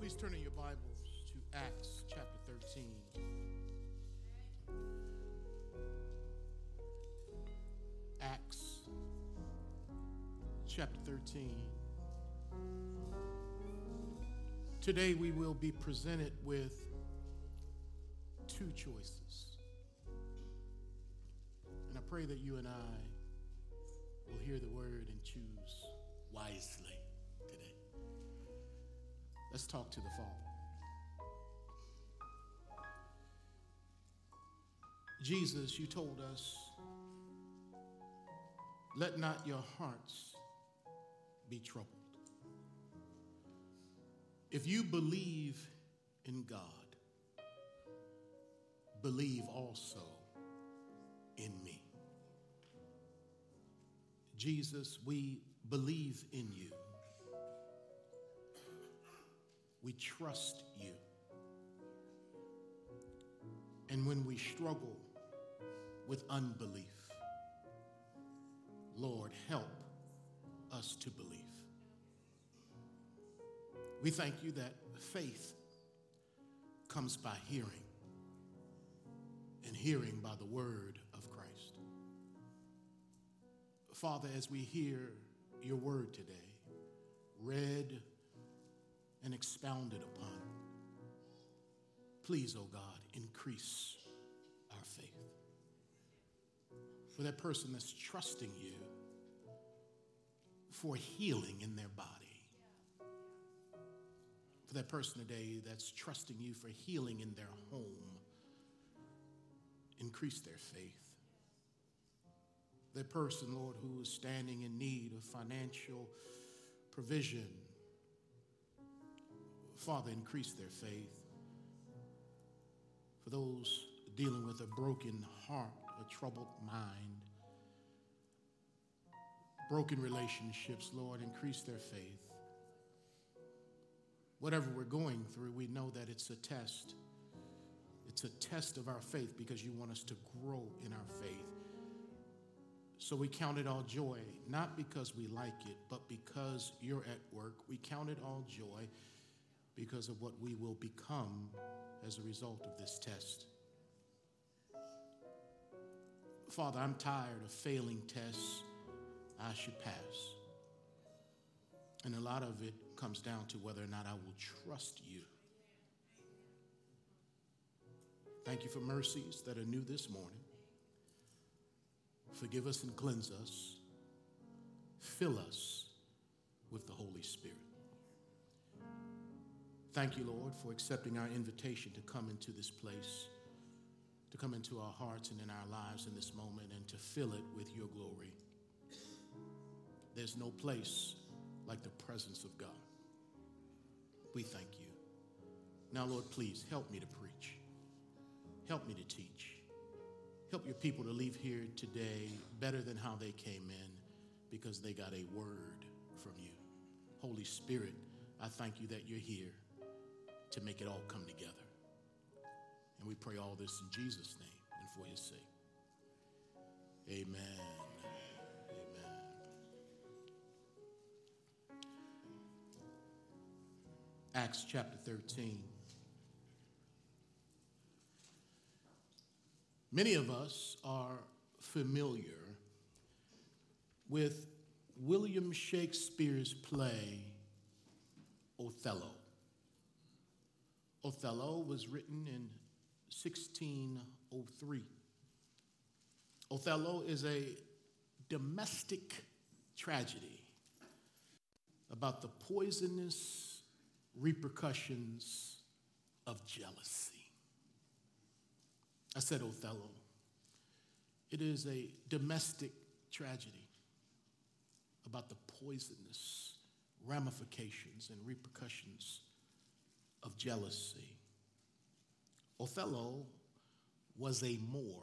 Please turn in your Bibles to Acts chapter 13. Acts chapter 13. Today we will be presented with two choices. And I pray that you and I will hear the word and choose wisely today. Let's talk to the Father. Jesus, you told us, let not your hearts be troubled. If you believe in God, believe also in me. Jesus, we believe in you. We trust you. And when we struggle with unbelief, Lord, help us to believe. We thank you that faith comes by hearing, and hearing by the word of Christ. Father, as we hear your word today, read and expounded upon, please, oh God, increase our faith. For that person that's trusting you for healing in their body. For that person today that's trusting you for healing in their home, increase their faith. That person, Lord, who is standing in need of financial provision, Father, increase their faith. For those dealing with a broken heart, a troubled mind, broken relationships, Lord, increase their faith. Whatever we're going through, we know that it's a test. It's a test of our faith because you want us to grow in our faith. So we count it all joy, not because we like it, but because you're at work. We count it all joy because of what we will become as a result of this test. Father, I'm tired of failing tests I should pass. And a lot of it comes down to whether or not I will trust you. Thank you for mercies that are new this morning. Forgive us and cleanse us. Fill us with the Holy Spirit. Thank you, Lord, for accepting our invitation to come into this place, to come into our hearts and in our lives in this moment, and to fill it with your glory. There's no place like the presence of God. We thank you. Now, Lord, please help me to preach. Help me to teach. Help your people to leave here today better than how they came in because they got a word from you. Holy Spirit, I thank you that you're here to make it all come together. And we pray all this in Jesus' name and for his sake. Amen. Amen. Acts chapter 13. Many of us are familiar with William Shakespeare's play, Othello. Othello was written in 1603. Othello is a domestic tragedy about the poisonous repercussions of jealousy. I said Othello. It is a domestic tragedy about the poisonous ramifications and repercussions of jealousy. Othello was a Moor.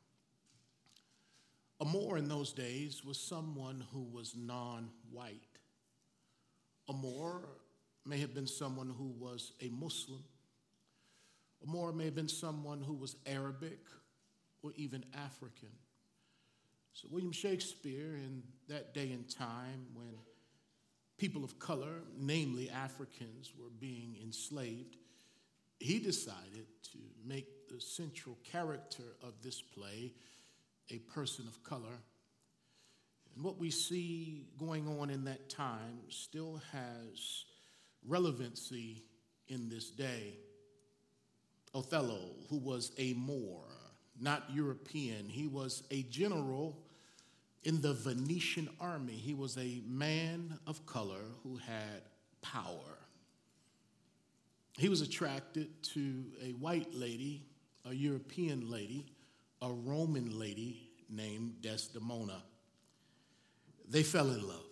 A Moor in those days was someone who was non-white. A Moor may have been someone who was a Muslim. A Moor may have been someone who was Arabic or even African. So William Shakespeare, in that day and time when people of color, namely Africans, were being enslaved, he decided to make the central character of this play a person of color. And what we see going on in that time still has relevancy in this day. Othello, who was a Moor, not European, he was a general in the Venetian army. He was a man of color who had power. He was attracted to a white lady, a European lady, a Roman lady named Desdemona. They fell in love,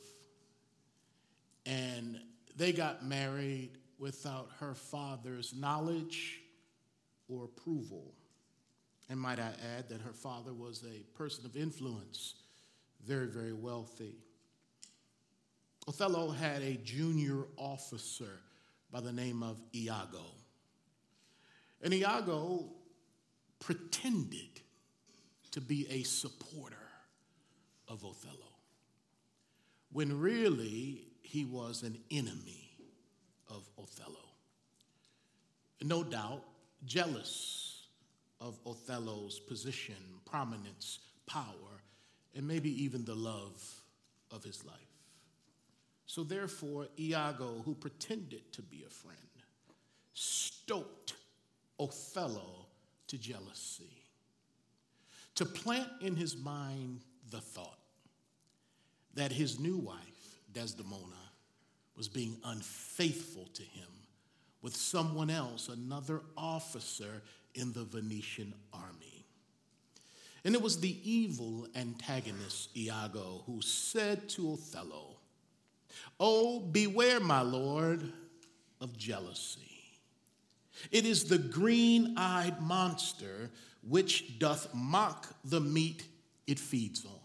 and they got married without her father's knowledge or approval. And might I add that her father was a person of influence, very, very wealthy. Othello had a junior officer by the name of Iago. And Iago pretended to be a supporter of Othello, when really he was an enemy of Othello. No doubt, jealous of Othello's position, prominence, power, and maybe even the love of his life. So therefore, Iago, who pretended to be a friend, stoked Othello to jealousy, to plant in his mind the thought that his new wife, Desdemona, was being unfaithful to him with someone else, another officer in the Venetian army. And it was the evil antagonist, Iago, who said to Othello, "Oh, beware, my lord, of jealousy. It is the green-eyed monster which doth mock the meat it feeds on."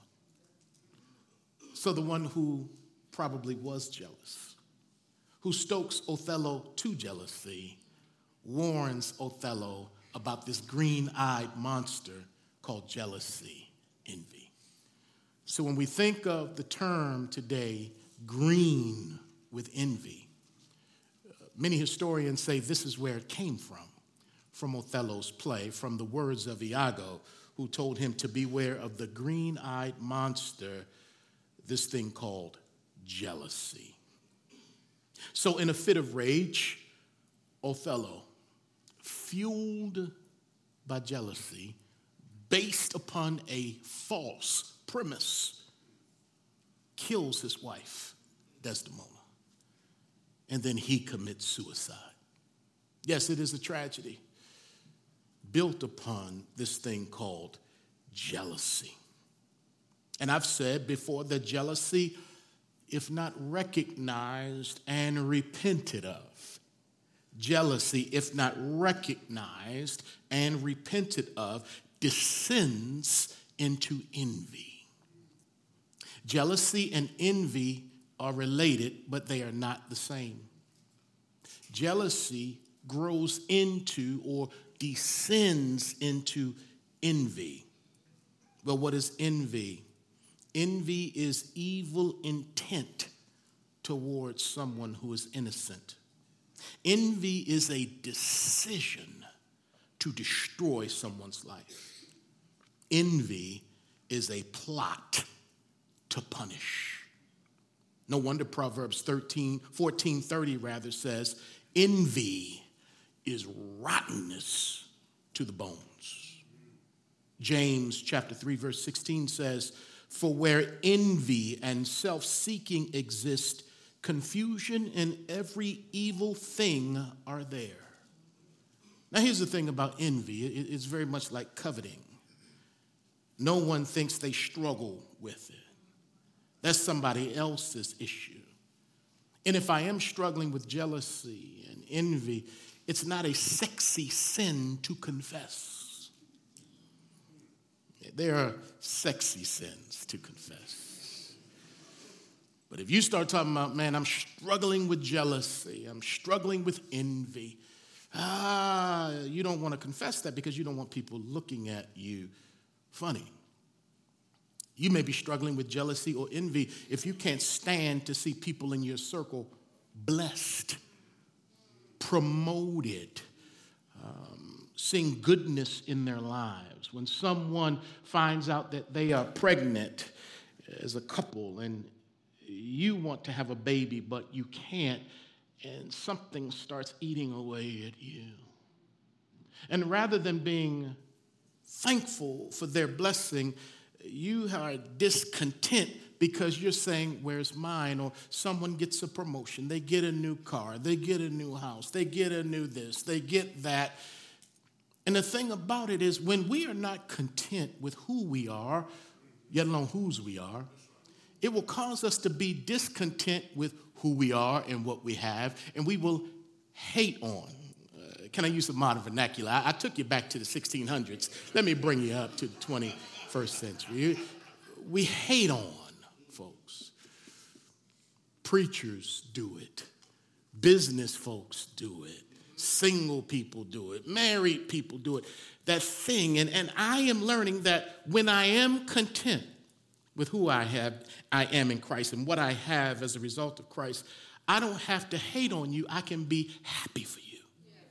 So the one who probably was jealous, who stokes Othello to jealousy, warns Othello about this green-eyed monster called jealousy, envy. So when we think of the term today, green with envy, many historians say this is where it came from Othello's play, from the words of Iago, who told him to beware of the green-eyed monster, this thing called jealousy. So in a fit of rage, Othello, fueled by jealousy, based upon a false premise, kills his wife, Desdemona, and then he commits suicide. Yes, it is a tragedy built upon this thing called jealousy. And I've said before that jealousy, if not recognized and repented of, jealousy, if not recognized and repented of, descends into envy. Jealousy and envy are related, but they are not the same. Jealousy grows into or descends into envy. Well, what is envy? Envy is evil intent towards someone who is innocent. Envy is a decision to destroy someone's life. Envy is a plot to punish. No wonder Proverbs 14:30 says, envy is rottenness to the bones. James chapter 3 verse 16 says, for where envy and self-seeking exist, confusion and every evil thing are there. Now here's the thing about envy. It's very much like coveting. No one thinks they struggle with it. That's somebody else's issue. And if I am struggling with jealousy and envy, it's not a sexy sin to confess. There are sexy sins to confess. But if you start talking about, man, I'm struggling with jealousy, I'm struggling with envy, you don't want to confess that because you don't want people looking at you funny. You may be struggling with jealousy or envy if you can't stand to see people in your circle blessed, promoted, seeing goodness in their lives. When someone finds out that they are pregnant as a couple and you want to have a baby, but you can't, and something starts eating away at you. And rather than being thankful for their blessing, you are discontent because you're saying, where's mine? Or someone gets a promotion, they get a new car, they get a new house, they get a new this, they get that. And the thing about it is, when we are not content with who we are, yet alone whose we are, it will cause us to be discontent with who we are and what we have, and we will hate on. Can I use some modern vernacular? I took you back to the 1600s. Let me bring you up to the 21st century. We hate on folks. Preachers do it. Business folks do it. Single people do it. Married people do it. That thing. And I am learning that when I am content with who I am in Christ and what I have as a result of Christ, I don't have to hate on you. I can be happy for you.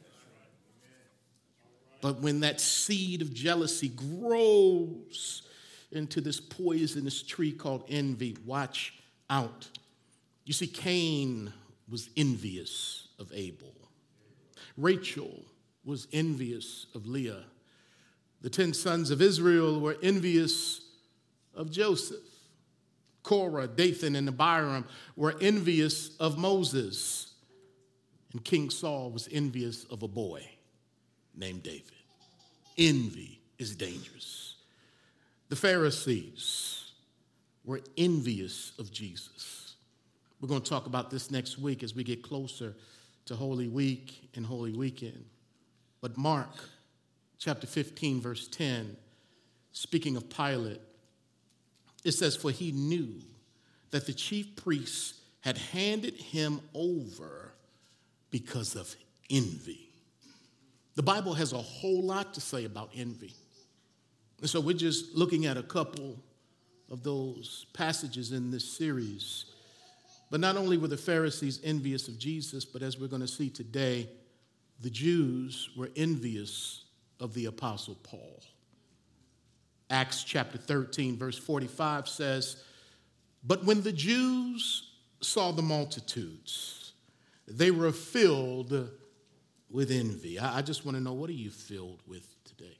But when that seed of jealousy grows into this poisonous tree called envy, watch out. You see, Cain was envious of Abel. Rachel was envious of Leah. The 10 sons of Israel were envious of Joseph. Korah, Dathan, and Abiram were envious of Moses. And King Saul was envious of a boy named David. Envy is dangerous. The Pharisees were envious of Jesus. We're going to talk about this next week as we get closer to Holy Week and Holy Weekend. But Mark chapter 15, verse 10, speaking of Pilate, it says, "For he knew that the chief priests had handed him over because of envy." The Bible has a whole lot to say about envy. And so we're just looking at a couple of those passages in this series. But not only were the Pharisees envious of Jesus, but as we're going to see today, the Jews were envious of the Apostle Paul. Acts chapter 13, verse 45 says, "But when the Jews saw the multitudes, they were filled with envy." I just want to know, what are you filled with today?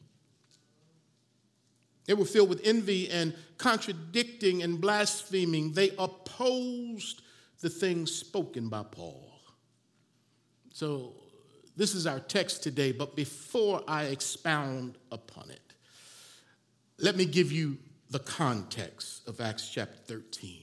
They were filled with envy and contradicting and blaspheming. They opposed the things spoken by Paul. So this is our text today, but before I expound upon it, let me give you the context of Acts chapter 13.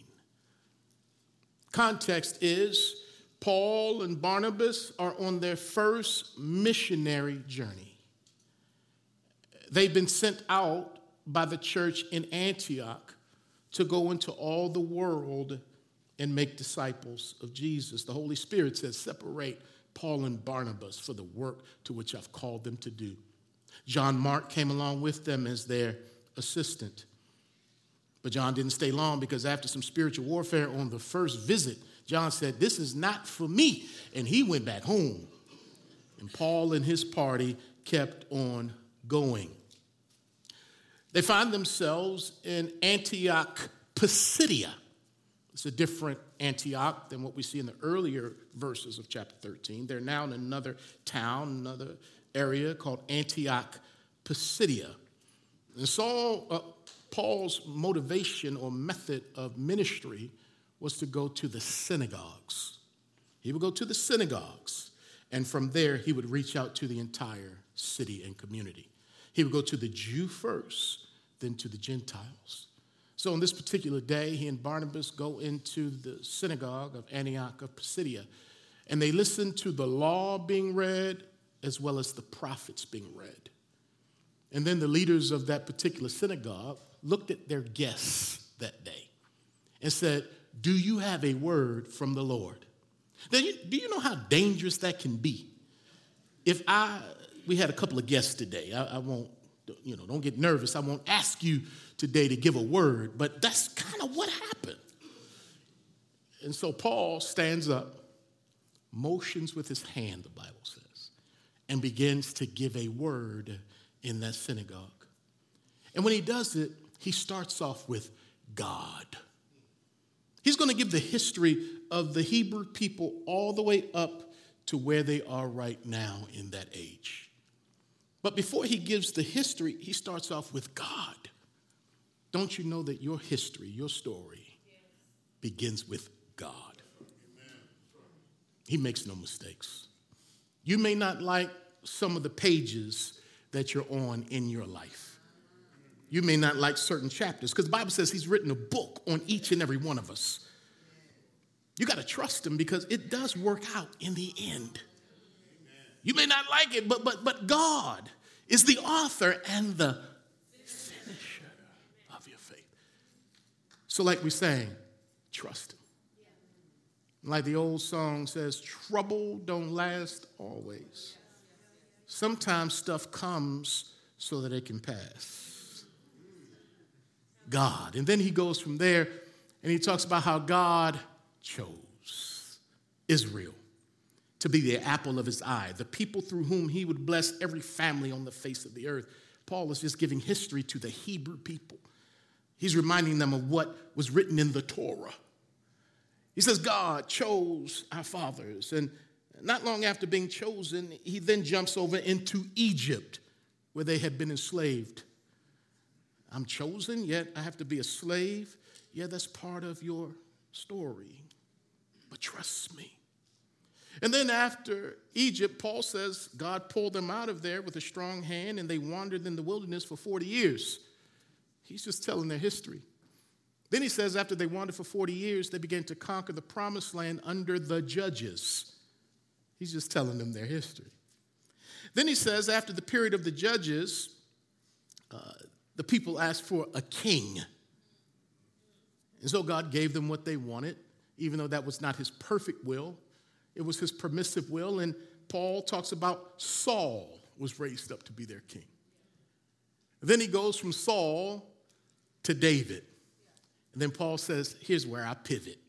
Context is Paul and Barnabas are on their first missionary journey. They've been sent out by the church in Antioch to go into all the world and make disciples of Jesus. The Holy Spirit says, "Separate Paul and Barnabas for the work to which I've called them to do." John Mark came along with them as their assistant. But John didn't stay long, because after some spiritual warfare on the first visit, John said, "This is not for me." And he went back home. And Paul and his party kept on going. They find themselves in Antioch, Pisidia. It's a different Antioch than what we see in the earlier verses of chapter 13. They're now in another town, another area called Antioch, Pisidia. And Paul's motivation or method of ministry was to go to the synagogues. He would go to the synagogues, and from there he would reach out to the entire city and community. He would go to the Jew first, then to the Gentiles. So on this particular day, he and Barnabas go into the synagogue of Antioch of Pisidia, and they listen to the law being read as well as the prophets being read. And then the leaders of that particular synagogue looked at their guests that day and said, "Do you have a word from the Lord?" Now, do you know how dangerous that can be? We had a couple of guests today. I won't, don't get nervous. I won't ask you today to give a word, but that's kind of what happened. And so Paul stands up, motions with his hand, the Bible says, and begins to give a word in that synagogue. And when he does it, he starts off with God. He's going to give the history of the Hebrew people all the way up to where they are right now in that age. But before he gives the history, he starts off with God. Don't you know that your history, your story, begins with God? He makes no mistakes. You may not like some of the pages that you're on in your life. You may not like certain chapters because the Bible says he's written a book on each and every one of us. You got to trust him because it does work out in the end. You may not like it, but God is the author and the finisher of your faith. So like we sang, trust him. Like the old song says, trouble don't last always. Sometimes stuff comes so that it can pass. God. And then he goes from there and he talks about how God chose Israel to be the apple of his eye, the people through whom he would bless every family on the face of the earth. Paul is just giving history to the Hebrew people. He's reminding them of what was written in the Torah. He says, God chose our fathers. And not long after being chosen, he then jumps over into Egypt, where they had been enslaved. I'm chosen, yet I have to be a slave. Yeah, that's part of your story. But trust me. And then after Egypt, Paul says God pulled them out of there with a strong hand, and they wandered in the wilderness for 40 years. He's just telling their history. Then he says after they wandered for 40 years, they began to conquer the promised land under the judges. He's just telling them their history. Then he says after the period of the judges, the people asked for a king. And so God gave them what they wanted, even though that was not his perfect will. It was his permissive will. And Paul talks about Saul was raised up to be their king. Then he goes from Saul to David. And then Paul says, here's where I pivot.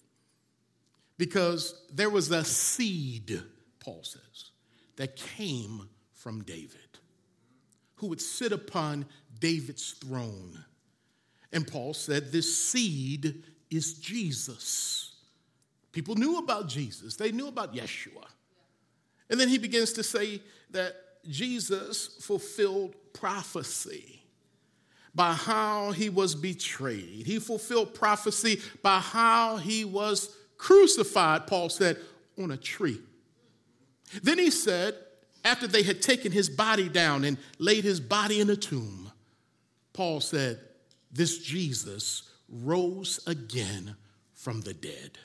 Because there was a seed, Paul says, that came from David, who would sit upon David's throne. And Paul said this seed is Jesus. People knew about Jesus. They knew about Yeshua. And then he begins to say that Jesus fulfilled prophecy by how he was betrayed. He fulfilled prophecy by how he was crucified, Paul said, on a tree. Then he said, after they had taken his body down and laid his body in a tomb, Paul said, this Jesus rose again from the dead.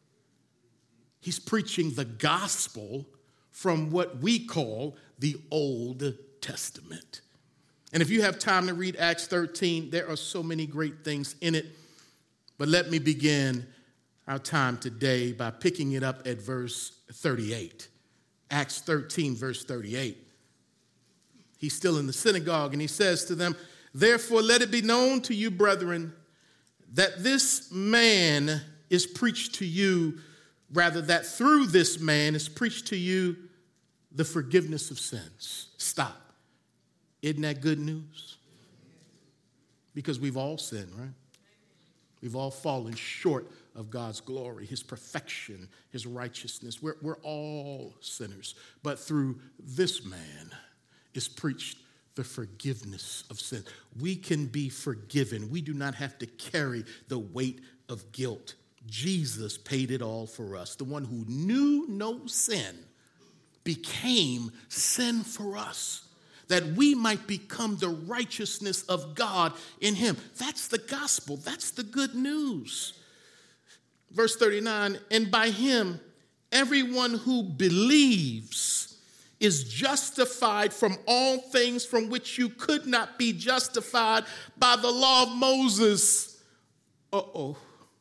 He's preaching the gospel from what we call the Old Testament. And if you have time to read Acts 13, there are so many great things in it. But let me begin our time today by picking it up at verse 38. Acts 13, verse 38. He's still in the synagogue, and he says to them, therefore let it be known to you, brethren, that this man is preached to you, rather that through this man is preached to you the forgiveness of sins. Stop. Isn't that good news? Because we've all sinned, right? We've all fallen short of God's glory, his perfection, his righteousness. We're all sinners. But through this man is preached the forgiveness of sin. We can be forgiven. We do not have to carry the weight of guilt. Jesus paid it all for us. The one who knew no sin became sin for us, that we might become the righteousness of God in him. That's the gospel. That's the good news. Verse 39, and by him, everyone who believes is justified from all things from which you could not be justified by the law of Moses. Uh-oh.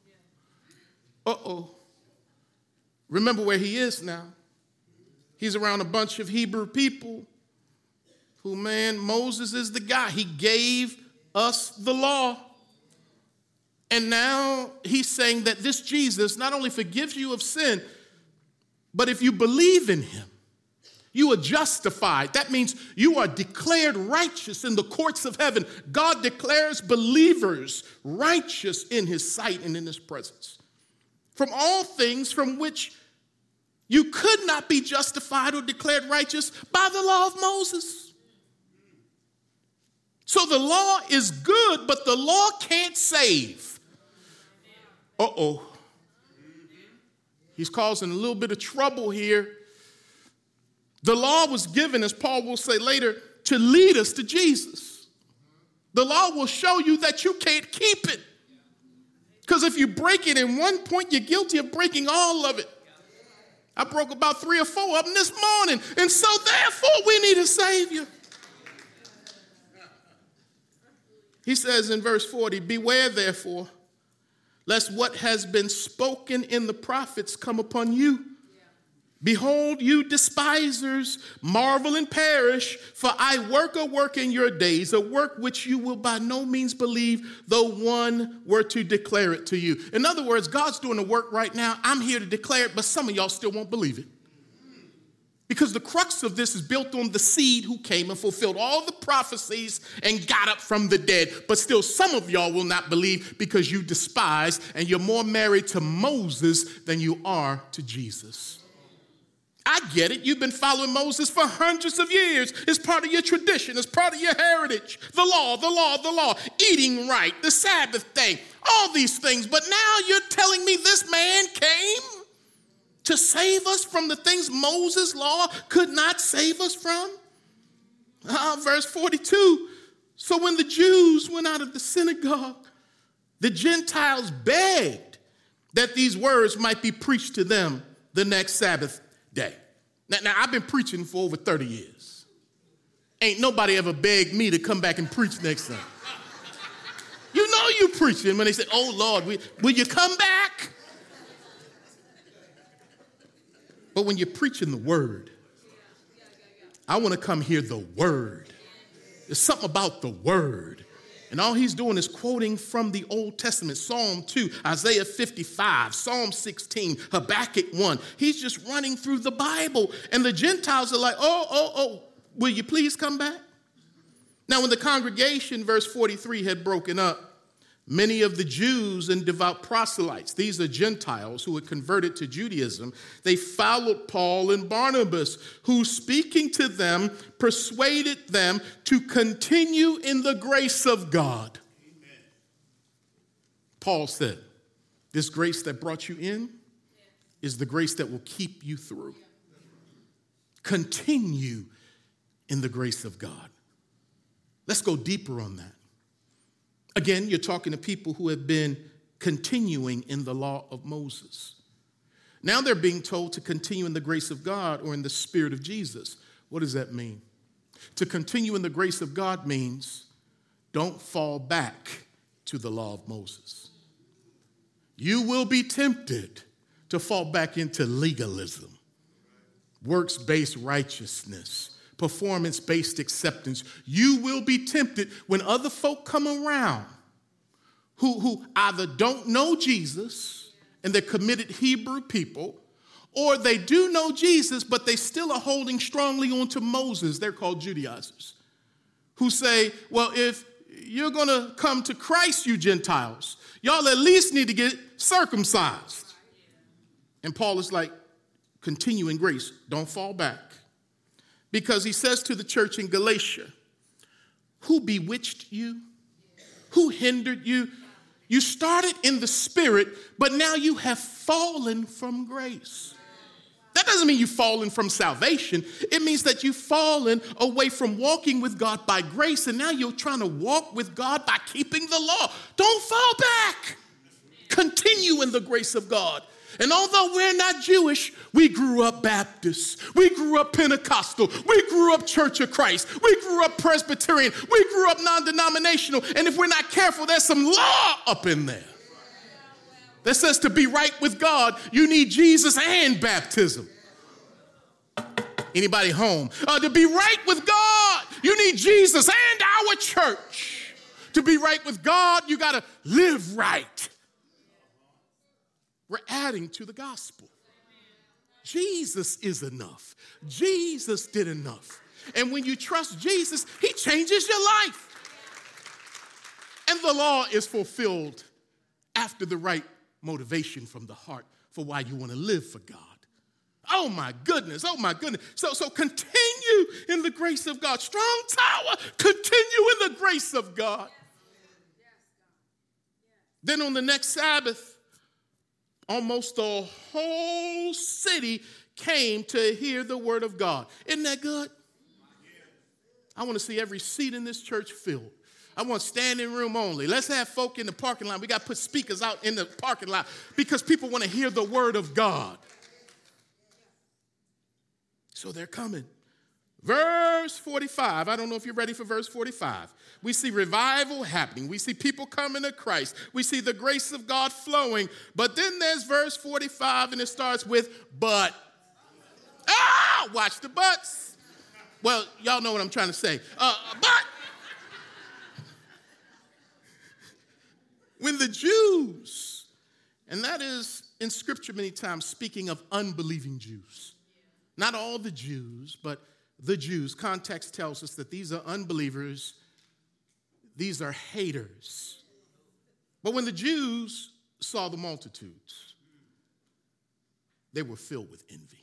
Remember where he is now. He's around a bunch of Hebrew people who, man, Moses is the guy. He gave us the law. And now he's saying that this Jesus not only forgives you of sin, but if you believe in him, you are justified. That means you are declared righteous in the courts of heaven. God declares believers righteous in his sight and in his presence. From all things from which you could not be justified or declared righteous by the law of Moses. So the law is good, but the law can't save. Uh-oh. He's causing a little bit of trouble here. The law was given, as Paul will say later, to lead us to Jesus. The law will show you that you can't keep it. Because if you break it in one point, you're guilty of breaking all of it. I broke about 3 or 4 of them this morning. And so therefore, we need a Savior. He says in verse 40, beware therefore, lest what has been spoken in the prophets come upon you. Behold, you despisers, marvel and perish, for I work a work in your days, a work which you will by no means believe, though one were to declare it to you. In other words, God's doing a work right now. I'm here to declare it, but some of y'all still won't believe it. Because the crux of this is built on the seed who came and fulfilled all the prophecies and got up from the dead. But still, some of y'all will not believe because you despise and you're more married to Moses than you are to Jesus. I get it. You've been following Moses for hundreds of years. It's part of your tradition. It's part of your heritage. The law, eating right, the Sabbath day, all these things. But now you're telling me this man came to save us from the things Moses' law could not save us from? Verse 42, so when the Jews went out of the synagogue, the Gentiles begged that these words might be preached to them the next Sabbath day. Now, I've been preaching for over 30 years. Ain't nobody ever begged me to come back and preach next Sunday. You know you preaching when they say, oh, Lord, will you come back? But when you're preaching the word, I want to come hear the word. There's something about the word. And all he's doing is quoting from the Old Testament, Psalm 2, Isaiah 55, Psalm 16, Habakkuk 1. He's just running through the Bible. And the Gentiles are like, oh, will you please come back? Now, when the congregation, verse 43, had broken up, many of the Jews and devout proselytes, these are Gentiles who had converted to Judaism, they followed Paul and Barnabas, who, speaking to them, persuaded them to continue in the grace of God. Amen. Paul said, this grace that brought you in is the grace that will keep you through. Continue in the grace of God. Let's go deeper on that. Again, you're talking to people who have been continuing in the law of Moses. Now they're being told to continue in the grace of God or in the Spirit of Jesus. What does that mean? To continue in the grace of God means don't fall back to the law of Moses. You will be tempted to fall back into legalism, works-based righteousness, performance-based acceptance. You will be tempted when other folk come around who either don't know Jesus and they're committed Hebrew people, or they do know Jesus, but they still are holding strongly onto Moses. They're called Judaizers, who say, well, if you're going to come to Christ, you Gentiles, y'all at least need to get circumcised. And Paul is like, continue in grace. Don't fall back. Because he says to the church in Galatia, who bewitched you? Who hindered you? You started in the Spirit, but now you have fallen from grace. That doesn't mean you've fallen from salvation. It means that you've fallen away from walking with God by grace, and now you're trying to walk with God by keeping the law. Don't fall back. Continue in the grace of God. And although we're not Jewish, we grew up Baptist, we grew up Pentecostal, we grew up Church of Christ, we grew up Presbyterian, we grew up non-denominational, and if we're not careful, there's some law up in there that says to be right with God, you need Jesus and baptism. Anybody home? To be right with God, you need Jesus and our church. To be right with God, you got to live right. We're adding to the gospel. Jesus is enough. Jesus did enough. And when you trust Jesus, he changes your life. And the law is fulfilled after the right motivation from the heart for why you want to live for God. Oh my goodness, oh my goodness. So continue in the grace of God. Strong tower, continue in the grace of God. Then on the next Sabbath, almost the whole city came to hear the word of God. Isn't that good? I want to see every seat in this church filled. I want standing room only. Let's have folk in the parking lot. We got to put speakers out in the parking lot because people want to hear the word of God. So they're coming. Verse 45. I don't know if you're ready for verse 45. We see revival happening. We see people coming to Christ. We see the grace of God flowing. But then there's verse 45, and it starts with, but. Watch the buts. Well, y'all know what I'm trying to say. But when the Jews, and that is in Scripture many times speaking of unbelieving Jews, not all the Jews, but the Jews. Context tells us that these are unbelievers. These are haters. But when the Jews saw the multitudes, they were filled with envy.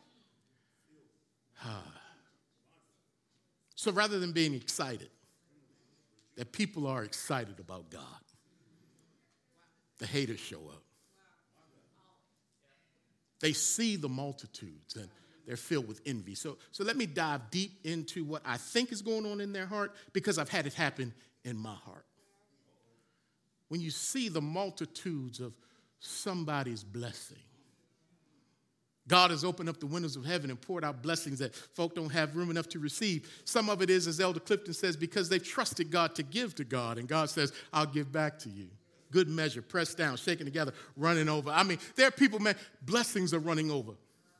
So rather than being excited that people are excited about God, the haters show up. They see the multitudes and they're filled with envy. So let me dive deep into what I think is going on in their heart because I've had it happen in my heart. When you see the multitudes of somebody's blessing, God has opened up the windows of heaven and poured out blessings that folk don't have room enough to receive. Some of it is, as Elder Clifton says, because they've trusted God to give to God. And God says, I'll give back to you. Good measure, pressed down, shaken together, running over. I mean, there are people, man, blessings are running over.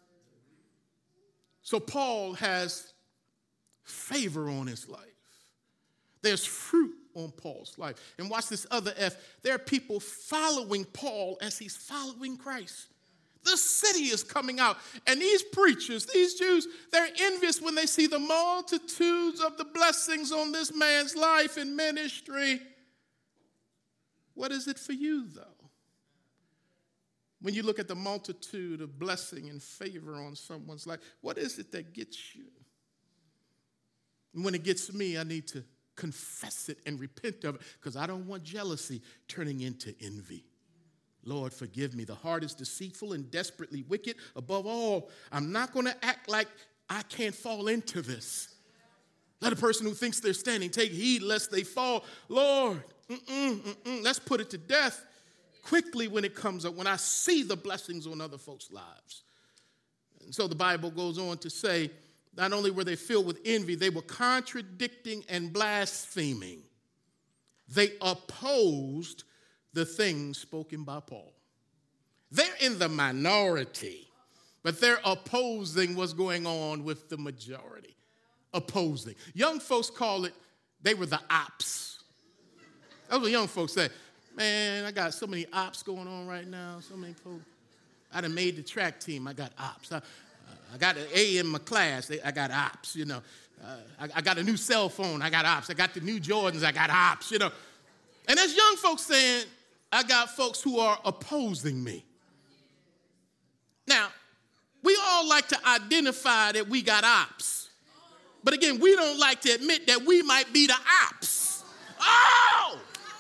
So Paul has favor on his life. There's fruit on Paul's life. And watch this other F. There are people following Paul as he's following Christ. The city is coming out. And these preachers, these Jews, they're envious when they see the multitudes of the blessings on this man's life and ministry. What is it for you, though? When you look at the multitude of blessing and favor on someone's life, what is it that gets you? And when it gets me, I need to confess it and repent of it because I don't want jealousy turning into envy. Lord, forgive me. The heart is deceitful and desperately wicked. Above all, I'm not going to act like I can't fall into this. Let a person who thinks they're standing take heed lest they fall. Lord, let's put it to death quickly when it comes up, when I see the blessings on other folks' lives. And so the Bible goes on to say, not only were they filled with envy, they were contradicting and blaspheming. They opposed the things spoken by Paul. They're in the minority, but they're opposing what's going on with the majority. Opposing. Young folks call it, they were the ops. That's what young folks say. Man, I got so many ops going on right now. So many folks. I done made the track team. I got ops. I got an A in my class. I got ops, you know. I got a new cell phone. I got ops. I got the new Jordans. I got ops, you know. And there's young folks saying, I got folks who are opposing me. Now, we all like to identify that we got ops. But again, we don't like to admit that we might be the ops. Oh!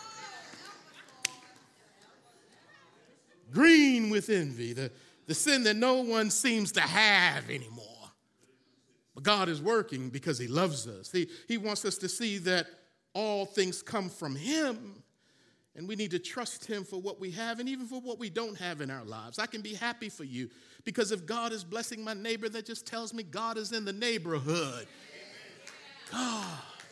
Green with envy, the sin that no one seems to have anymore. But God is working because he loves us. He wants us to see that all things come from him. And we need to trust him for what we have and even for what we don't have in our lives. I can be happy for you because if God is blessing my neighbor, that just tells me God is in the neighborhood. God.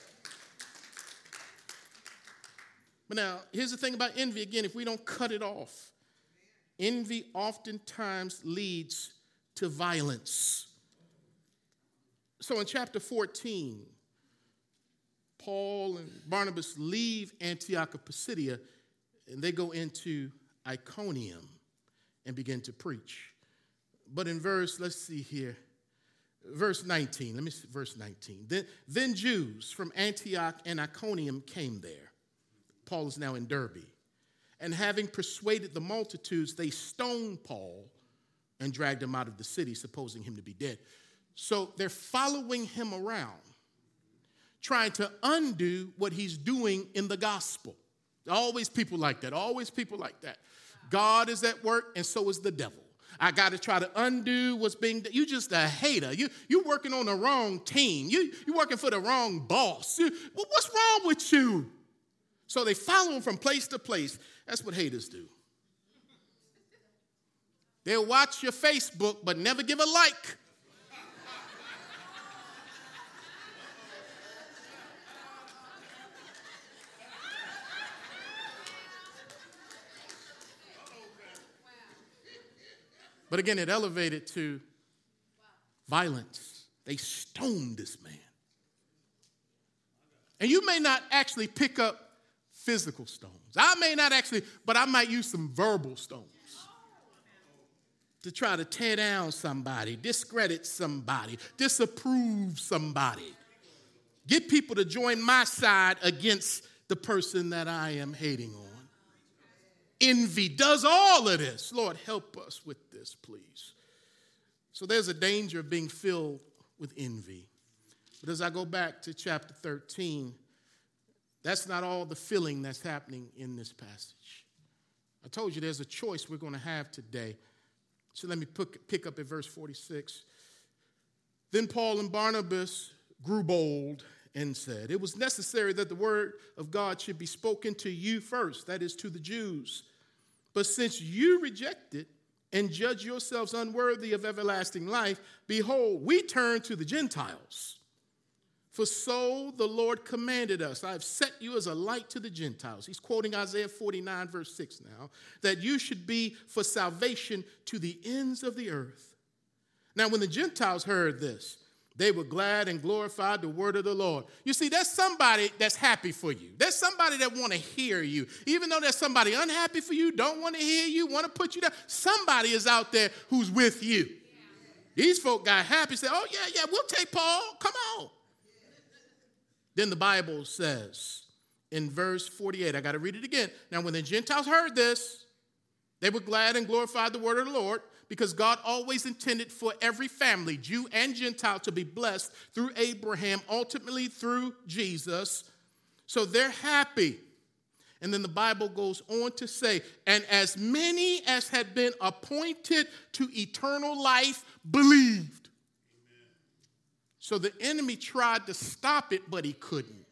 But now, here's the thing about envy. Again, if we don't cut it off, envy oftentimes leads to violence. So in chapter 14, Paul and Barnabas leave Antioch of Pisidia, and they go into Iconium and begin to preach. But in verse 19. Let me see, verse 19. Then Jews from Antioch and Iconium came there. Paul is now in Derbe. And having persuaded the multitudes, they stoned Paul and dragged him out of the city, supposing him to be dead. So they're following him around, trying to undo what he's doing in the gospel. Always people like that. Always people like that. God is at work, and so is the devil. I got to try to undo what's being done. You just a hater. You're working on the wrong team. You're working for the wrong boss. What's wrong with you? So they follow him from place to place. That's what haters do. They'll watch your Facebook, but never give a like. But again, it elevated to violence. They stoned this man. And you may not actually pick up physical stones. I may not actually, but I might use some verbal stones to try to tear down somebody, discredit somebody, disapprove somebody. Get people to join my side against the person that I am hating on. Envy does all of this. Lord, help us with this, please. So there's a danger of being filled with envy. But as I go back to chapter 13, that's not all the filling that's happening in this passage. I told you there's a choice we're going to have today. So let me pick up at verse 46. Then Paul and Barnabas grew bold and said, "It was necessary that the word of God should be spoken to you first, that is, to the Jews. But since you reject it and judge yourselves unworthy of everlasting life, behold, we turn to the Gentiles. For so the Lord commanded us, I have set you as a light to the Gentiles." He's quoting Isaiah 49, verse 6 now. "That you should be for salvation to the ends of the earth." Now, when the Gentiles heard this, they were glad and glorified the word of the Lord. You see, there's somebody that's happy for you. There's somebody that want to hear you. Even though there's somebody unhappy for you, don't want to hear you, want to put you down, somebody is out there who's with you. These folk got happy, said, "Oh, yeah, we'll take Paul. Come on." Then the Bible says in verse 48, I got to read it again. "Now, when the Gentiles heard this, they were glad and glorified the word of the Lord, because God always intended for every family, Jew and Gentile, to be blessed through Abraham, ultimately through Jesus." So they're happy. And then the Bible goes on to say, "And as many as had been appointed to eternal life believed." Amen. So the enemy tried to stop it, but he couldn't.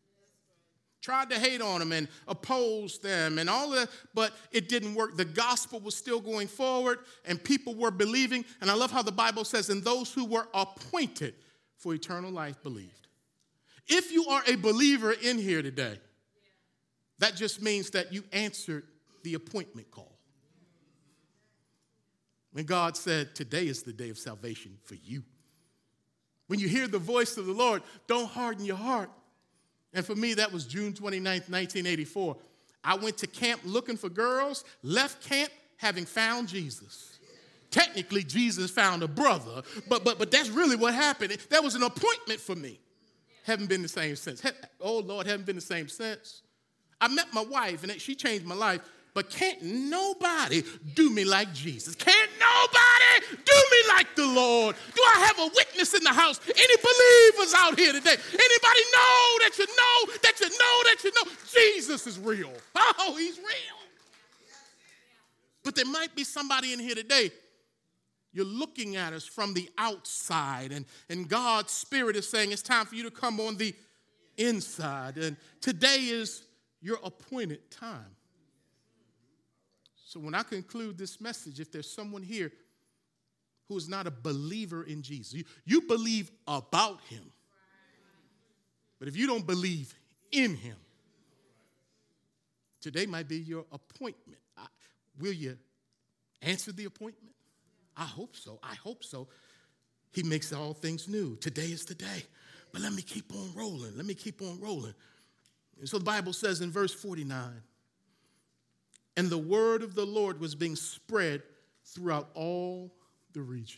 Tried to hate on them and oppose them and all of that, but it didn't work. The gospel was still going forward, and people were believing. And I love how the Bible says, "And those who were appointed for eternal life believed." If you are a believer in here today, that just means that you answered the appointment call. When God said, "Today is the day of salvation for you." When you hear the voice of the Lord, don't harden your heart. And for me, that was June 29th, 1984. I went to camp looking for girls, left camp having found Jesus. Technically, Jesus found a brother, but that's really what happened. That was an appointment for me. Haven't been the same since. Oh, Lord, haven't been the same since. I met my wife, and she changed my life, but can't nobody do me like Jesus. Can't nobody do me like the Lord. Do I have a witness in the house? Any believers out here today? Anybody know that you know that you know that you know Jesus is real? Oh, he's real. But there might be somebody in here today. You're looking at us from the outside, and God's Spirit is saying it's time for you to come on the inside. And today is your appointed time. So when I conclude this message, if there's someone here who is not a believer in Jesus, you believe about him, but if you don't believe in him, today might be your appointment. Will you answer the appointment? I hope so. I hope so. He makes all things new. Today is the day. But let me keep on rolling. Let me keep on rolling. And so the Bible says in verse 49, and the word of the Lord was being spread throughout all the region.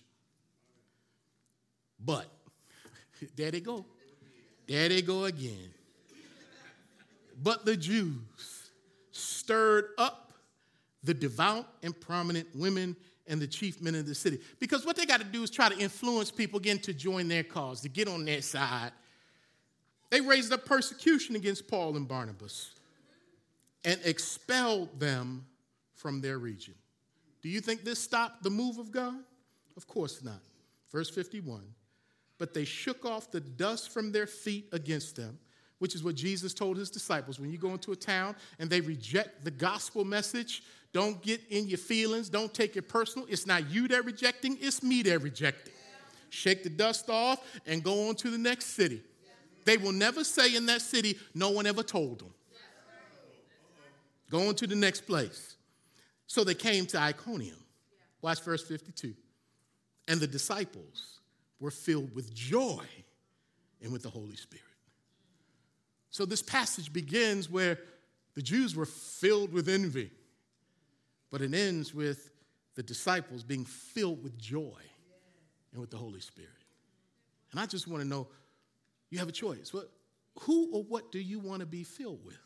But, there they go. There they go again. But the Jews stirred up the devout and prominent women and the chief men of the city. Because what they got to do is try to influence people again to join their cause, to get on their side. They raised up persecution against Paul and Barnabas and expelled them from their region. Do you think this stopped the move of God? Of course not. Verse 51, but they shook off the dust from their feet against them, which is what Jesus told his disciples. When you go into a town and they reject the gospel message, don't get in your feelings. Don't take it personal. It's not you they're rejecting. It's me they're rejecting. Shake the dust off and go on to the next city. They will never say in that city, no one ever told them. Go on to the next place. So they came to Iconium. Watch verse 52. And the disciples were filled with joy and with the Holy Spirit. So this passage begins where the Jews were filled with envy, but it ends with the disciples being filled with joy and with the Holy Spirit. And I just want to know, you have a choice. Who or what do you want to be filled with?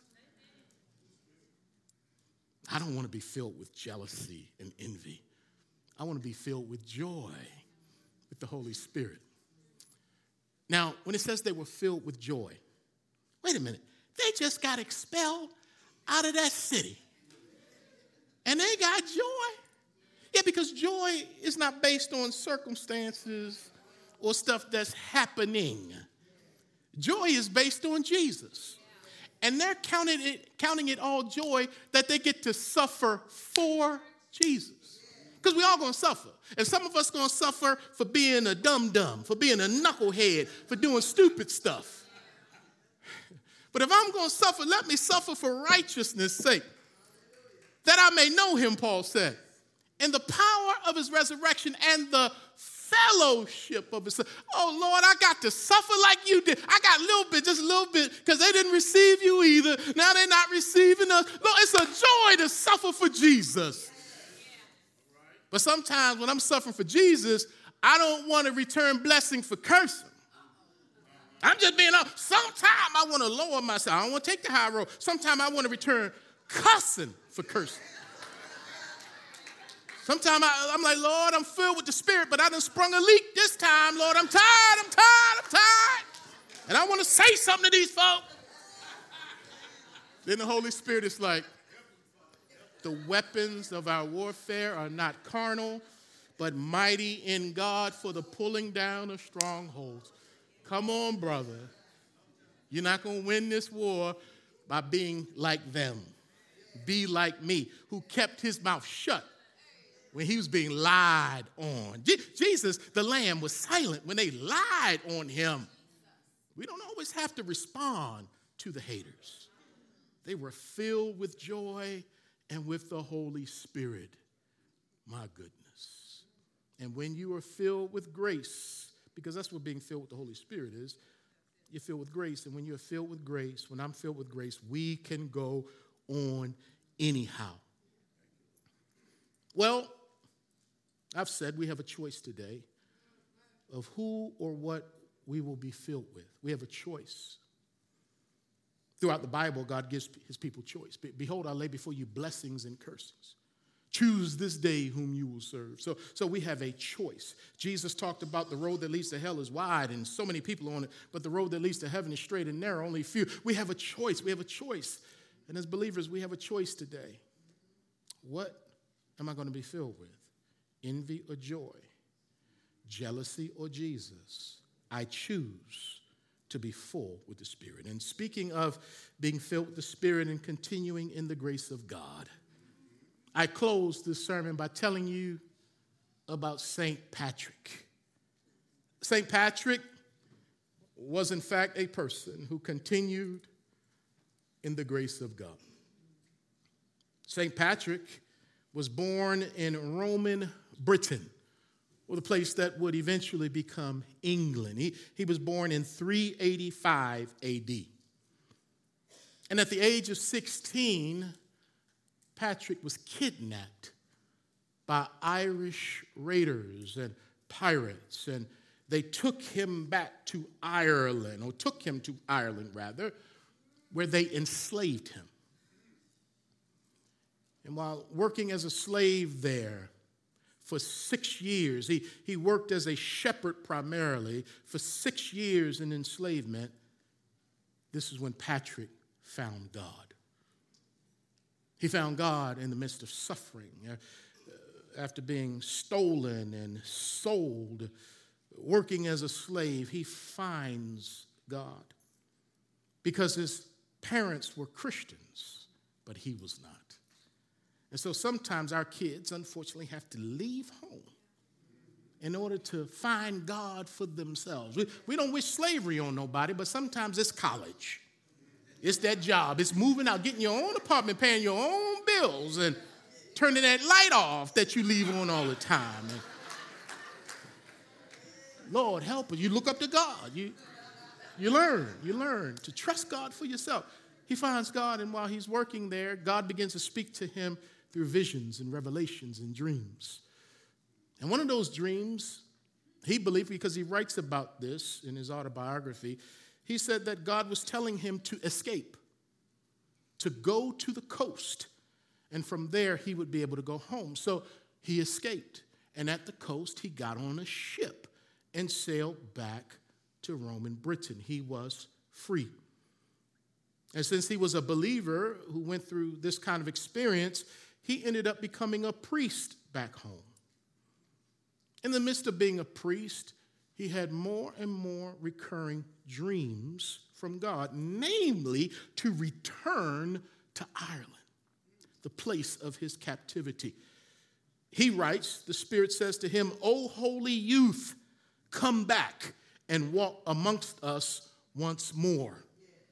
I don't want to be filled with jealousy and envy. I want to be filled with joy with the Holy Spirit. Now, when it says they were filled with joy, wait a minute. They just got expelled out of that city. And they got joy. Yeah, because joy is not based on circumstances or stuff that's happening. Joy is based on Jesus. And they're counting it all joy that they get to suffer for Jesus. Because we all going to suffer. And some of us going to suffer for being a dum-dum, for being a knucklehead, for doing stupid stuff. But if I'm going to suffer, let me suffer for righteousness' sake. That I may know him, Paul said. And the power of his resurrection and the fellowship of his son. Oh, Lord, I got to suffer like you did. I got a little bit, just a little bit, because they didn't receive you either. Now they're not receiving us. Lord, it's a joy to suffer for Jesus. But sometimes when I'm suffering for Jesus, I don't want to return blessing for cursing. I'm just being honest. Sometimes I want to lower myself. I don't want to take the high road. Sometimes I want to return cussing for cursing. Sometimes I'm like, Lord, I'm filled with the Spirit, but I done sprung a leak this time. Lord, I'm tired. And I want to say something to these folk. Then the Holy Spirit is like, the weapons of our warfare are not carnal, but mighty in God for the pulling down of strongholds. Come on, brother. You're not going to win this war by being like them. Be like me, who kept his mouth shut when he was being lied on. Jesus, the Lamb, was silent when they lied on him. We don't always have to respond to the haters. They were filled with joy and with the Holy Spirit. My goodness. And when you are filled with grace, because that's what being filled with the Holy Spirit is, you're filled with grace. And when you're filled with grace, when I'm filled with grace, we can go on anyhow. Well, I've said we have a choice today of who or what we will be filled with. We have a choice. Throughout the Bible, God gives his people choice. Behold, I lay before you blessings and curses. Choose this day whom you will serve. So we have a choice. Jesus talked about the road that leads to hell is wide and so many people on it, but the road that leads to heaven is straight and narrow, only few. We have a choice. We have a choice. And as believers, we have a choice today. What am I going to be filled with? Envy or joy? Jealousy or Jesus? I choose to be full with the Spirit. And speaking of being filled with the Spirit and continuing in the grace of God, I close this sermon by telling you about St. Patrick. St. Patrick was, in fact, a person who continued in the grace of God. St. Patrick was born in Roman Britain. or the place that would eventually become England. He was born in 385 A.D. And at the age of 16, Patrick was kidnapped by Irish raiders and pirates, and they took him back to Ireland, or took him to Ireland, rather, where they enslaved him. And while working as a slave there for 6 years, he worked as a shepherd primarily for 6 years in enslavement. This is when Patrick found God. He found God in the midst of suffering. After being stolen and sold, working as a slave, he finds God because his parents were Christians, but he was not. And so sometimes our kids, unfortunately, have to leave home in order to find God for themselves. We don't wish slavery on nobody, but sometimes it's college. It's that job. It's moving out, getting your own apartment, paying your own bills, and turning that light off that you leave on all the time. And Lord, help us. You look up to God. You learn to trust God for yourself. He finds God, and while he's working there, God begins to speak to him through visions and revelations and dreams. And one of those dreams, he believed, because he writes about this in his autobiography, he said that God was telling him to escape, to go to the coast, and from there he would be able to go home. So he escaped, and at the coast he got on a ship and sailed back to Roman Britain. He was free. And since he was a believer who went through this kind of experience, he ended up becoming a priest back home. In the midst of being a priest, he had more and more recurring dreams from God, namely to return to Ireland, the place of his captivity. He writes, the Spirit says to him, "O holy youth, come back and walk amongst us once more."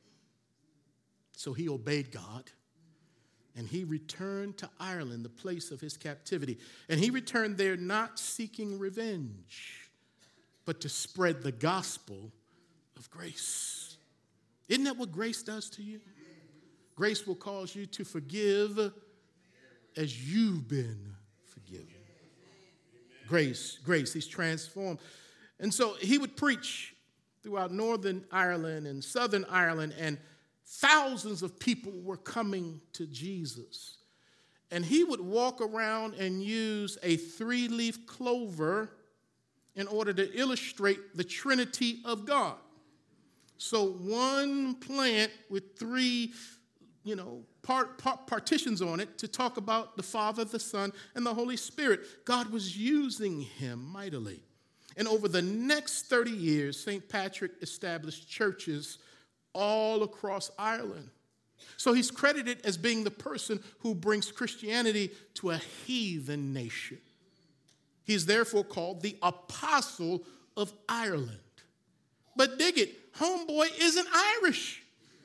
So he obeyed God, and he returned to Ireland, the place of his captivity. And he returned there not seeking revenge, but to spread the gospel of grace. Isn't that what grace does to you? Grace will cause you to forgive as you've been forgiven. Grace, he's transformed. And so he would preach throughout Northern Ireland and Southern Ireland, and thousands of people were coming to Jesus. And he would walk around and use a 3-leaf clover in order to illustrate the Trinity of God. So one plant with 3, partitions on it to talk about the Father, the Son, and the Holy Spirit. God was using him mightily. And over the next 30 years, St. Patrick established churches all across Ireland. So he's credited as being the person who brings Christianity to a heathen nation. He's therefore called the Apostle of Ireland. But dig it, homeboy isn't Irish.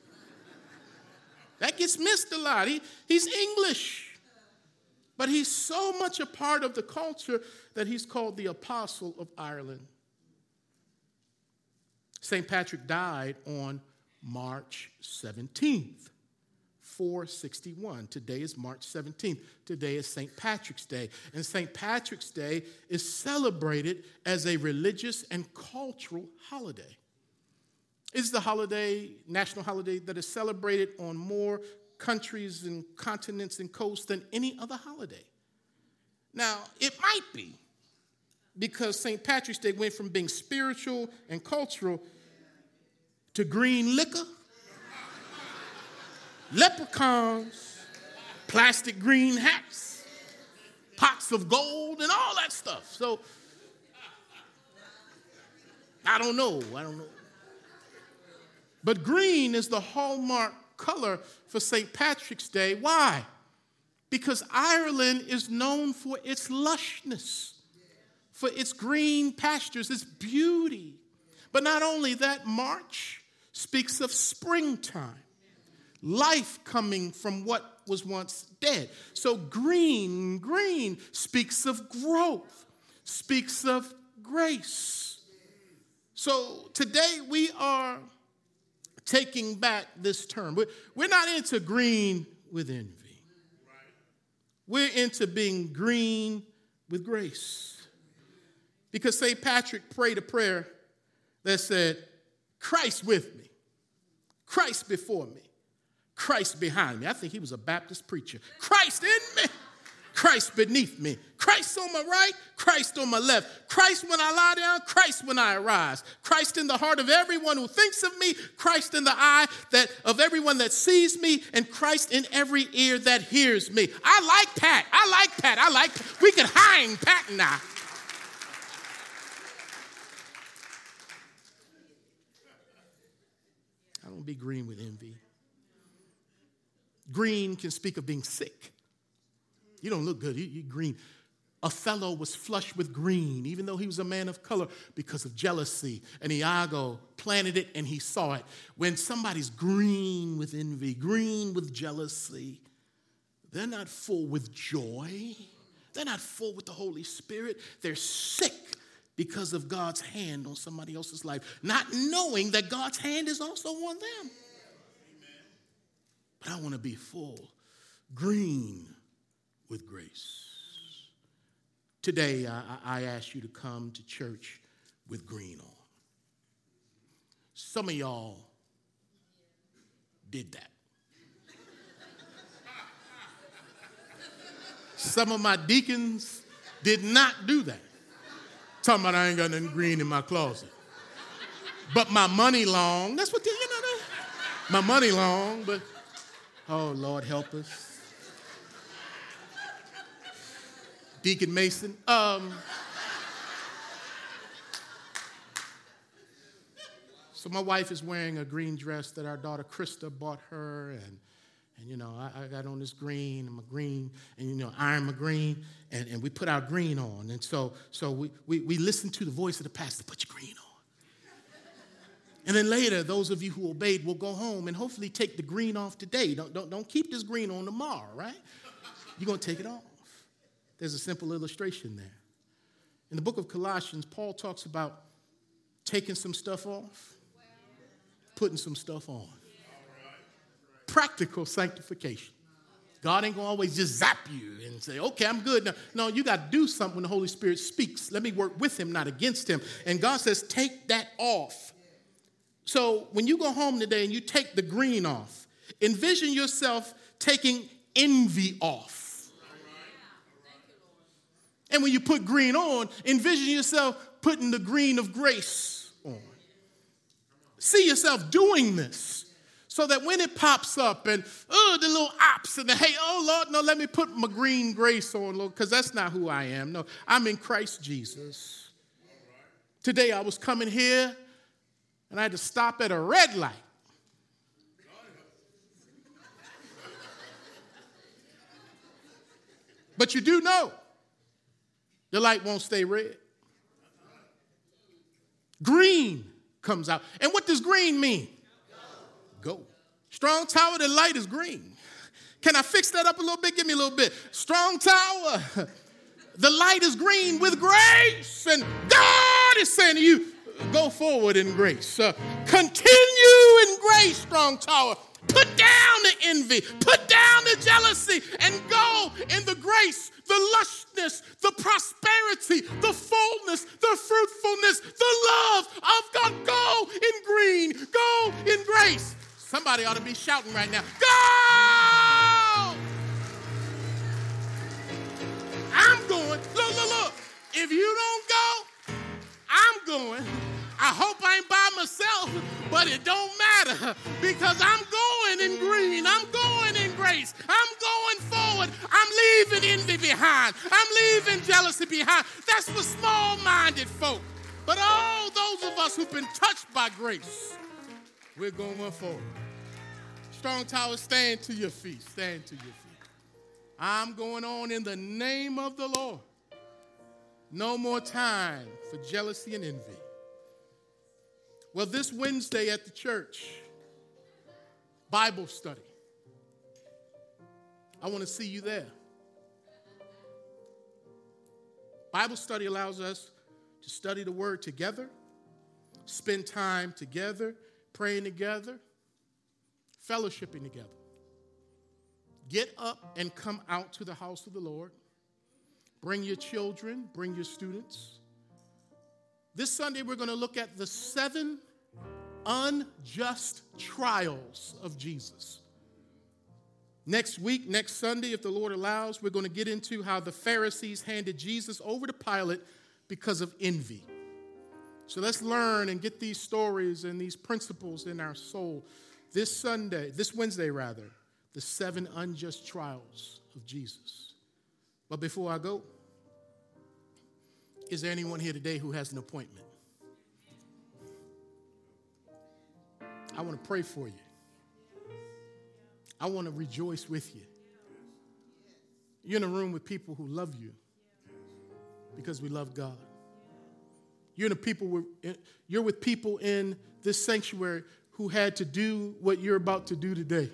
That gets missed a lot. He's English. But he's so much a part of the culture that he's called the Apostle of Ireland. St. Patrick died on March 17th, 461. Today is March 17th. Today is St. Patrick's Day. And St. Patrick's Day is celebrated as a religious and cultural holiday. It's the national holiday that is celebrated on more countries and continents and coasts than any other holiday. Now, it might be because St. Patrick's Day went from being spiritual and cultural to green liquor, leprechauns, plastic green hats, pots of gold, and all that stuff. So, I don't know. But green is the hallmark color for St. Patrick's Day. Why? Because Ireland is known for its lushness, for its green pastures, its beauty. But not only that, March speaks of springtime, life coming from what was once dead. So green speaks of growth. speaks of grace. So today we are taking back this term. We're not into green with envy. We're into being green with grace. Because St. Patrick prayed a prayer that said, Christ with me, Christ before me, Christ behind me. I think he was a Baptist preacher. Christ in me, Christ beneath me, Christ on my right, Christ on my left, Christ when I lie down, Christ when I arise, Christ in the heart of everyone who thinks of me, Christ in the eye of everyone that sees me, and Christ in every ear that hears me. I like Pat. We can hang Pat now. I don't be green with envy. Green can speak of being sick. You don't look good. You're green. Othello was flushed with green, even though he was a man of color, because of jealousy. And Iago planted it, and he saw it. When somebody's green with envy, green with jealousy, they're not full with joy. They're not full with the Holy Spirit. They're sick because of God's hand on somebody else's life, not knowing that God's hand is also on them. But I want to be full, green with grace. Today, I ask you to come to church with green on. Some of y'all did that. Some of my deacons did not do that. Talking about I ain't got nothing green in my closet. But my money long, that's what they, my money long, but oh, Lord, help us. Deacon Mason. So my wife is wearing a green dress that our daughter Krista bought her, and I got on this green, I'm a green, and I'm a green, and we put our green on. And so we listen to the voice of the pastor, put your green on. And then later, those of you who obeyed will go home and hopefully take the green off today. Don't keep this green on tomorrow, right? You're going to take it off. There's a simple illustration there. In the book of Colossians, Paul talks about taking some stuff off, putting some stuff on. Practical sanctification. God ain't going to always just zap you and say, okay, I'm good. No, you got to do something when the Holy Spirit speaks. Let me work with him, not against him. And God says, take that off. So when you go home today and you take the green off, envision yourself taking envy off. And when you put green on, envision yourself putting the green of grace on. See yourself doing this so that when it pops up and, the little ops and the, hey, oh, Lord, no, let me put my green grace on, Lord, because that's not who I am. No, I'm in Christ Jesus. Today I was coming here and I had to stop at a red light. But you do know the light won't stay red. Green comes out. And what does green mean? Go. Strong tower, the light is green. Can I fix that up a little bit? Give me a little bit. Strong tower, the light is green with grace. And God is saying to you, go forward in grace. Continue in grace, strong tower. Put down the envy. Put down the jealousy. And go in the grace, the lushness, the prosperity, the fullness, the fruitfulness, the love of God. Go in green. Go in grace. Somebody ought to be shouting right now. Go! I'm going. Look. If you don't go, I'm going. I hope I ain't by myself, but it don't matter because I'm going in green. I'm going in grace. I'm going forward. I'm leaving envy behind. I'm leaving jealousy behind. That's for small-minded folk. But all those of us who've been touched by grace, we're going forward. Strong Tower, stand to your feet. Stand to your feet. I'm going on in the name of the Lord. No more time for jealousy and envy. Well, this Wednesday at the church, Bible study. I want to see you there. Bible study allows us to study the word together, spend time together, praying together, fellowshipping together. Get up and come out to the house of the Lord. Bring your children, bring your students. This Sunday, we're going to look at the 7 unjust trials of Jesus. Next week, next Sunday, if the Lord allows, we're going to get into how the Pharisees handed Jesus over to Pilate because of envy. So let's learn and get these stories and these principles in our soul. This Wednesday, the 7 unjust trials of Jesus. But before I go, is there anyone here today who has an appointment? I want to pray for you. I want to rejoice with you. You're in a room with people who love you because we love God. You're with people in this sanctuary who had to do what you're about to do today.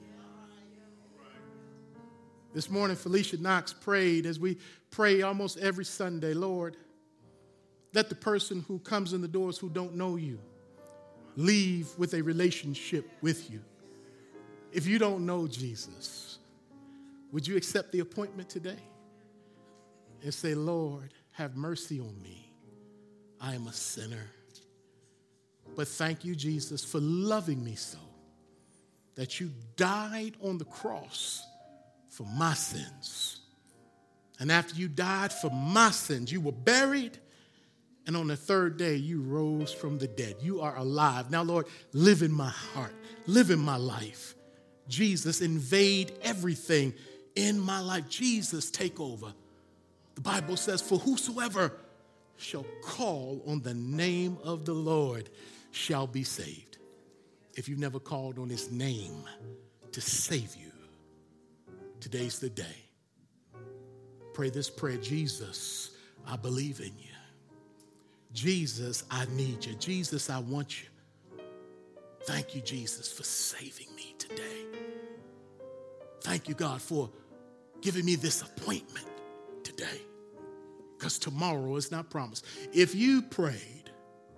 This morning, Felicia Knox prayed, as we pray almost every Sunday, Lord, let the person who comes in the doors who don't know you leave with a relationship with you. If you don't know Jesus, would you accept the appointment today and say, Lord, have mercy on me. I am a sinner. But thank you, Jesus, for loving me so that you died on the cross for my sins. And after you died for my sins, you were buried, and on the 3rd day, you rose from the dead. You are alive. Now, Lord, live in my heart. Live in my life. Jesus, invade everything in my life. Jesus, take over. The Bible says, for whosoever shall call on the name of the Lord shall be saved. If you've never called on his name to save you, today's the day. Pray this prayer. Jesus, I believe in you. Jesus, I need you. Jesus, I want you. Thank you, Jesus, for saving me today. Thank you, God, for giving me this appointment today, because tomorrow is not promised. If you prayed,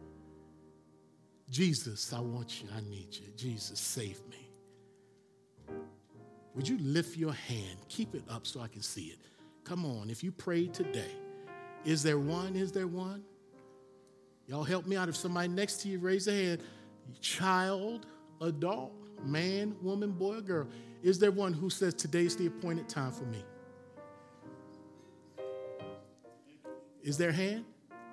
Jesus, I want you, I need you. Jesus, save me. Would you lift your hand? Keep it up so I can see it. Come on, if you prayed today. Is there one? Is there one? Y'all help me out. If somebody next to you, raise a hand. Child, adult, man, woman, boy, or girl. Is there one who says today's the appointed time for me? Is there a hand?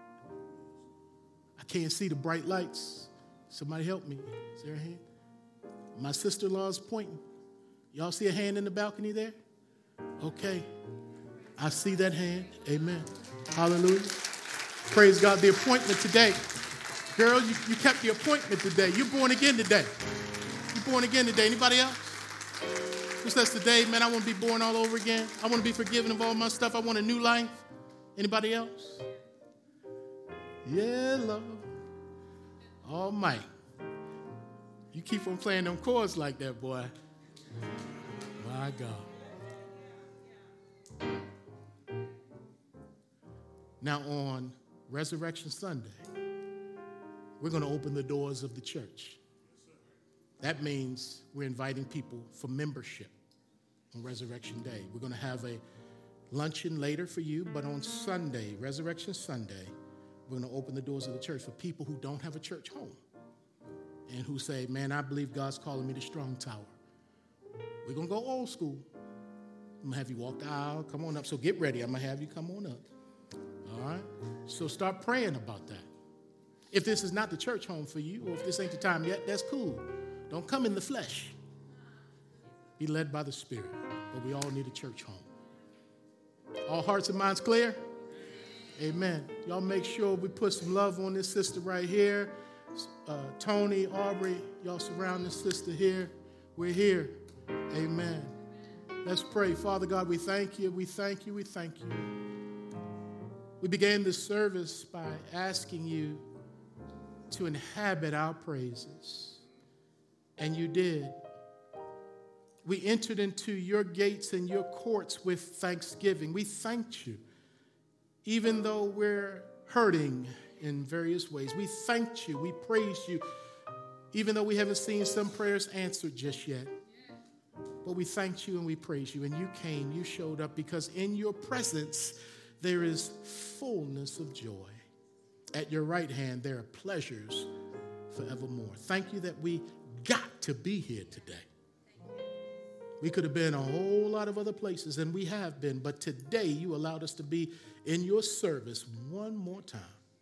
I can't see the bright lights. Somebody help me. Is there a hand? My sister-in-law's pointing. Y'all see a hand in the balcony there? Okay. I see that hand. Amen. Hallelujah. Praise God. The appointment today. Girl, you kept the appointment today. You're born again today. You're born again today. Anybody else? Who says today, man, I want to be born all over again. I want to be forgiven of all my stuff. I want a new life. Anybody else? Yeah, Lord. All might. You keep on playing them chords like that, boy. My God. Now on Resurrection Sunday, we're going to open the doors of the church. That means we're inviting people for membership on Resurrection Day. We're going to have a luncheon later for you, but on Sunday, Resurrection Sunday, we're going to open the doors of the church for people who don't have a church home and who say, man, I believe God's calling me to Strong Tower. We're going to go old school. I'm going to have you walk the aisle. Come on up. So get ready. I'm going to have you come on up. All right? So start praying about that. If this is not the church home for you, or if this ain't the time yet, that's cool. Don't come in the flesh. Be led by the Spirit. But we all need a church home. All hearts and minds clear? Amen. Y'all make sure we put some love on this sister right here. Tony, Aubrey, y'all surround this sister here. We're here. Amen. Let's pray. Father God, we thank you. We thank you. We thank you. We began this service by asking you to inhabit our praises. And you did. We entered into your gates and your courts with thanksgiving. We thanked you. even though we're hurting in various ways. We thank you. We praise you, even though we haven't seen some prayers answered just yet. But we thank you and we praise you. And you came, you showed up, because in your presence there is fullness of joy. At your right hand there are pleasures forevermore. Thank you that we got to be here today. We could have been a whole lot of other places, and we have been, but today you allowed us to be in your service one more time.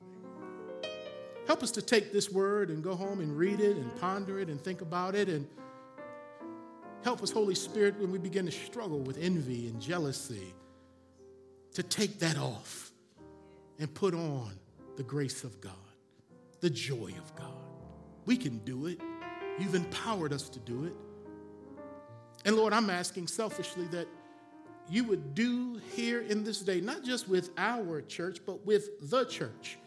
Help us to take this word and go home and read it and ponder it and think about it, and help us, Holy Spirit, when we begin to struggle with envy and jealousy, to take that off and put on the grace of God, the joy of God. We can do it. You've empowered us to do it. And Lord, I'm asking selfishly that you would do here in this day, not just with our church, but with the church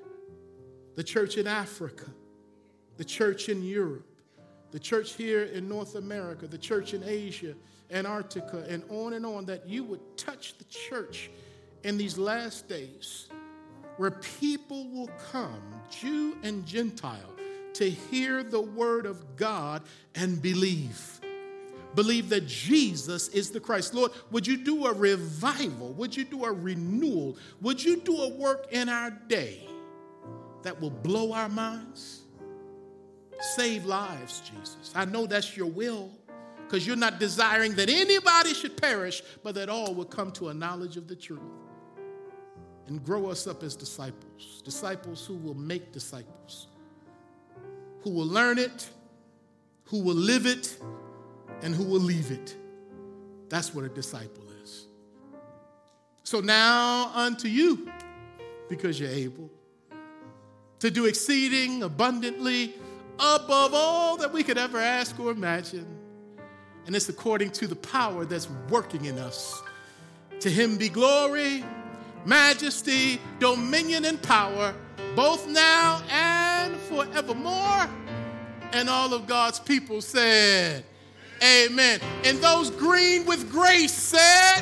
in Africa, the church in Europe, the church here in North America, the church in Asia, Antarctica, and on, that you would touch the church in these last days, where people will come, Jew and Gentile, to hear the word of God and believe that Jesus is the Christ. Lord, would you do a revival? Would you do a renewal? Would you do a work in our day that will blow our minds? Save lives, Jesus. I know that's your will, because you're not desiring that anybody should perish, but that all will come to a knowledge of the truth. And grow us up as disciples who will make disciples, who will learn it, who will live it, and who will leave it. That's what a disciple is. So now unto you, because you're able to do exceeding abundantly above all that we could ever ask or imagine. And it's according to the power that's working in us. To him be glory, majesty, dominion, and power, both now and forevermore. And all of God's people said, amen. And those green with grace said,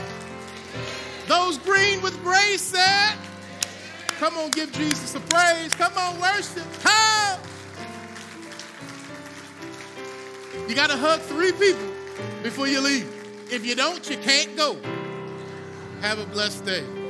come on, give Jesus a praise. Come on, worship. Come. You got to hug 3 people before you leave. If you don't, you can't go. Have a blessed day.